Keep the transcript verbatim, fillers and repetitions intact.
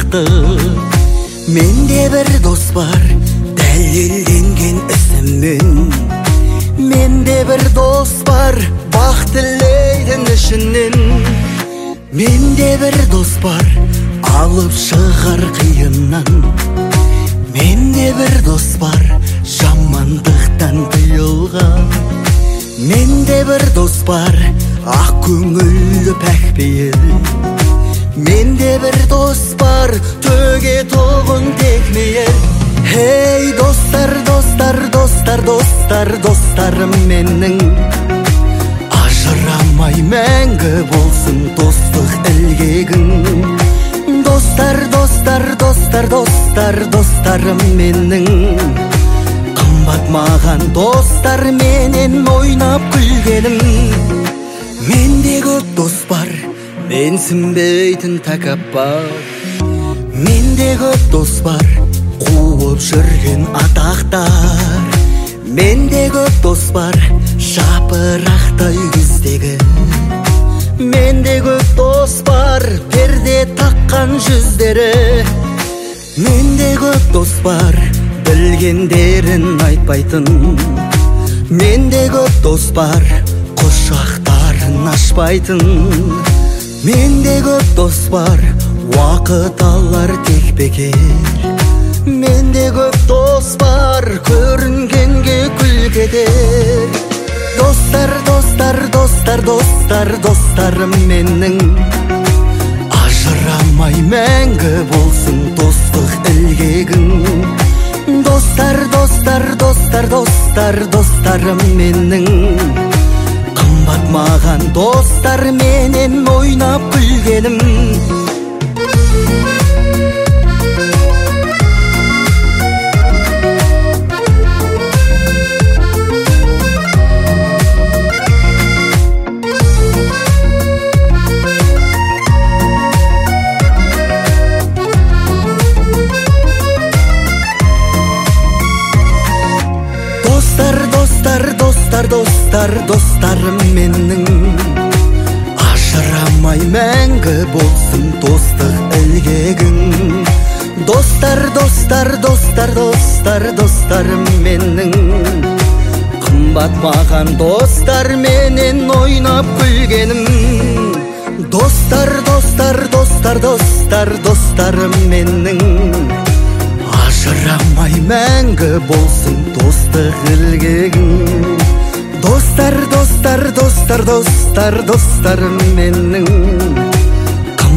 шықты. Менде бір дос бар, дәлелденген ісіммен. Менде бір дос бар, бақ тілейтін ішінен. Менде бір дос бар, алып шығар қиыннан. Менде бір дос бар, жамандықтан тыйылған. Менде бір дос бар, ақ көңілді пәкпейіл. Менде бір дос бар, төге тоғын текмейіл. Хей достар, достар, достар, достар, достарым менің. Ажырамай мәңгі болсын достық ілгегің. Достар, достар, достар, достар, достарым менің. Қымбат маған достар менен ойнап күлгенің. Менде көп дос бар, менсінбейтін тәкаппар. Менде көп дос бар, қуып жүрген атақтар. Менде көп дос бар, жапырақтай күздегі. Менде көп дос бар, перде таққан жүздері. Менде көп дос бар, білгендерін айтпайтын. Менде көп дос бар, құшақтарын ашпайтын. Менде көп дос бар, уақыт алар тек бекер. Менде көп дос бар, көрінгенге күл кетер. Достар, достар, достар, достар, достарым менің. Ажырамай мәңгі болсын достық ілгегің. Достар, достар, достар, достар, достарым менің. Қымбат маған достар менен ойнап күлгенім. Достар, достар, достар, достарым менің. Ажырамай мәңгі болсын достық ілгегің. Достар, достар, достар, достар, достарым менің. Қымбат маған достар менен ойнап күлгенім. Достар, достар, достар, достар, достарым менің. Ажырамай мәңгі болсын достық ілгегің. Достар, достар, достар, достар, достарым менің.